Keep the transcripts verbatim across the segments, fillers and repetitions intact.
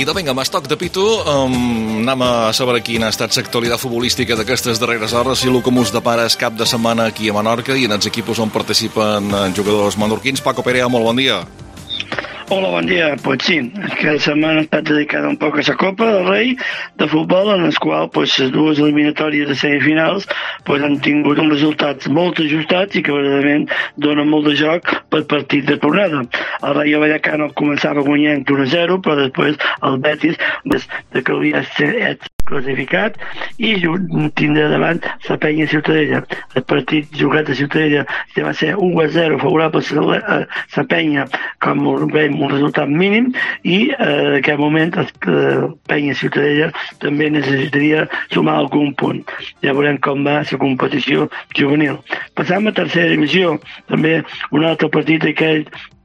seguida, vinga, amb estoc de pitu, um, anem a saber quina ha estat l'actualitat futbolística d'aquestes darreres hores i el que mos depara és cap de setmana aquí a Menorca i en els equipos on participen jugadors menorquins. Paco Perea, molt bon dia. Hola, bon dia. Pues sí, aquesta setmana ha estat dedicada un poc a la Copa del Rei de futbol, en les quals pues, les dues eliminatòries de semifinals pues, han tingut uns resultats molt ajustats i que verdaderament donen molt de joc per partit de tornada. El Rayo Vallecano començava guanyant un a zero, però després el Betis, des de que havia estat classificat, i tindrà davant la Penya Ciutadella. El partit jugat a Ciutadella ja va ser un a zero favorable a la Penya, com veiem, un resultat mínim, i eh, en aquest moment la Penya Ciutadella també necessitaria sumar algun punt. Ja veurem com va la competició juvenil. Passam a tercera divisió, també un altre partit d'aquell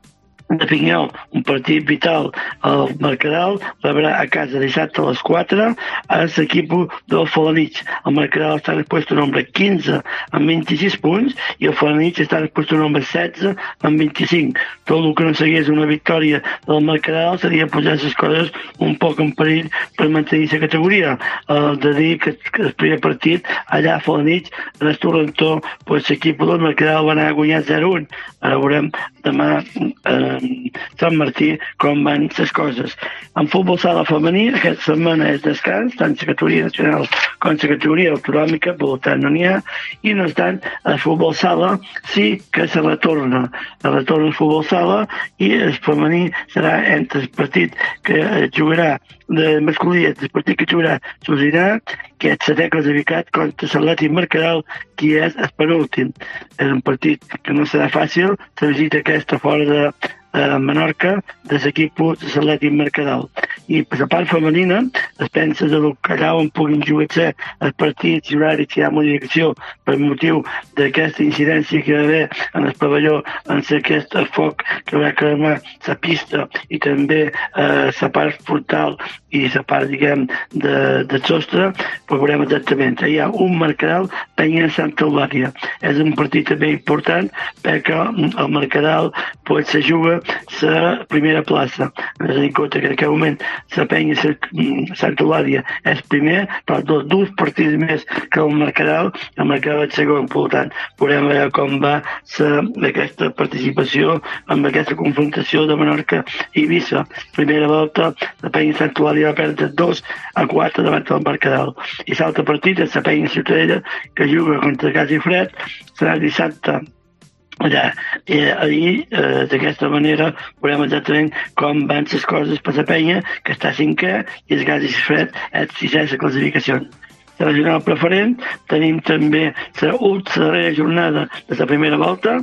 de Pinyol, un partit vital. El Mercadal rebrà a casa dissabte a les quatre a l'equip del Felanitx. El Mercadal està en el puesto nombre quinze amb vint-i-sis punts i el Felanitx està en el puesto nombre setze amb vint-i-cinc. Tot el que no seguís una victòria del Mercadal seria posar les coses un poc en perill per mantenir la categoria. El de dir que, que el primer partit allà a Felanitx, en el Torrentó, pues, l'equip del Mercadal va anar a guanyar zero a un. Ara veurem demà eh, Sant Martí com van les coses. En futbol sala femení, aquesta setmana és descans, tant la categoria nacional com la categoria autonòmica, per tant no n'hi ha, i no obstant, el futbol sala sí que se retorna. Se retorna el futbol sala i el femení serà entre el partit que jugarà de masculí, el partit que jugarà Sosinà, que és setè classificat contra l'Atlètic Mercadal, qui és el penúltim. És un partit que no serà fàcil, la visita aquesta fora de a Menorca de l'equip de l'Atlètic Mercadal. I per la part femenina es pensa de allà on puguin jugar els partits i horaris que hi ha modificació per motiu d'aquesta incidència que hi va haver en el pavelló, en aquest foc que va cremar la pista i també eh, la part frontal i la part, diguem, de, de sostre, pues veurem exactament. Hi ha un Mercadal Penya Santa Eulàlia. És un partit també important perquè el Mercadal pues, se juga la primera plaça. Hem de tenir en compte que en aquest moment la Penya Santa Eulàlia és primer, però dos, dos partits més que el Mercadal, el Mercadal és segon. Per tant, veurem veure com va ser aquesta participació amb aquesta confrontació de Menorca i Eivissa. Primera volta, la Penya Santa Eulàlia va perdre dos a quatre davant del Mercadal. I l'altre partit és la Penya Ciutadella, que juga contra Gas i Fred, serà dissabte allà. I ahir, eh, d'aquesta manera, veurem exactament com van les coses per la Penya, que està cinquè, i el Gas i Fred és sisè a la classificació. La regional preferent, tenim també la darrera jornada de la primera volta.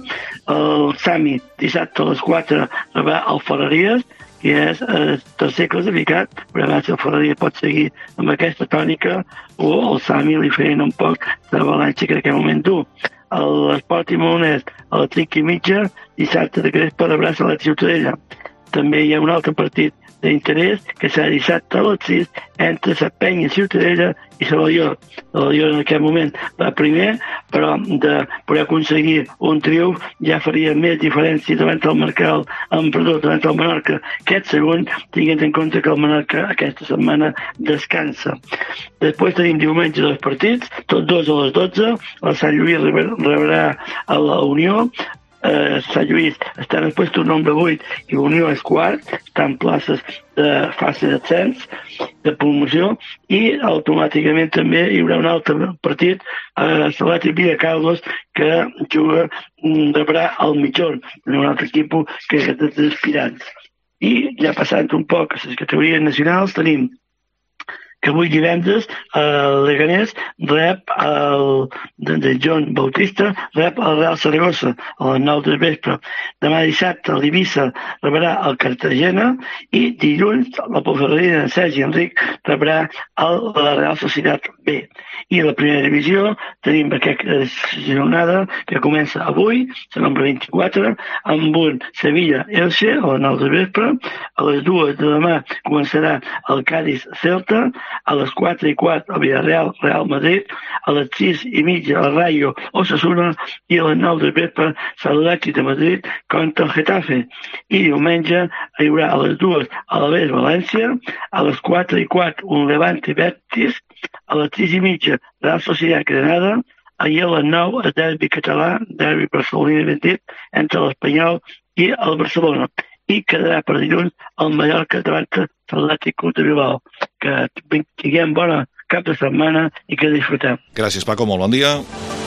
El Sami, dissabte a les quatre, rebrà el Ferreries, que és el tercer classificat. Veurem si el Ferreries pot seguir amb aquesta tònica o el Sami li feien un poc de balança que en aquest moment du. L'Esport i Molonès, a les cinc i mitja, dissabte de Crespa rebrà la Ciutadella. També hi ha un altre partit d'interès que serà dissabte a les sis entre la Penya Ciutadella i la Lió. La Lió en aquest moment va primer, però de poder aconseguir un triomf ja faria més diferència davant del Mercadal, perdó, davant del Menorca, aquest segon, tinguent en compte que el Menorca aquesta setmana descansa. Després tenim diumenge dos partits, tots dos a les dotze, el Sant Lluís rebrà a la Unió. Eh, Sant Lluís està en el puesto nombre vuit i Unió és quart, està en places de fase d'ascens, de promoció, i automàticament també hi haurà un altre partit a l'Atlètic Villacarlos que juga, rebrà el Mitjón, un altre equip que és dels aspirants. I ja passant un poc a les categories nacionals, tenim que avui divendres el Leganés rep el de John Bautista rep el Real Saragossa a les nou del vespre. Demà dissabte l'Eivissa rebrà el Cartagena i dilluns la Ponferradina de Sergi Enric rebrà el, la Real Societat B. I a la primera divisió tenim aquesta jornada que comença avui, la número vint-i-quatre, amb un Sevilla-Elche, a les nou de vespre. A les dues de demà començarà el Cádiz-Celta, a les quatre i quart el Villarreal-Real Madrid, a les sis i mitja el Rayo-Osasuna i a les nou de vespre l'Atlètic de Madrid contra el Getafe. I diumenge hi haurà a les dues a l'Alavés-València, a les quatre i quart un Levante-Betis, a les sis i mitja Real Sociedad Granada, ahir a les nou el derbi català, derbi barceloní ben dit, entre l'Espanyol i el Barcelona. I quedarà per dilluns el Mallorca davant l'Atlètic Club de Bilbao. Que tinguem bona cap de setmana i que disfrutem. Gràcies, Paco, molt bon dia.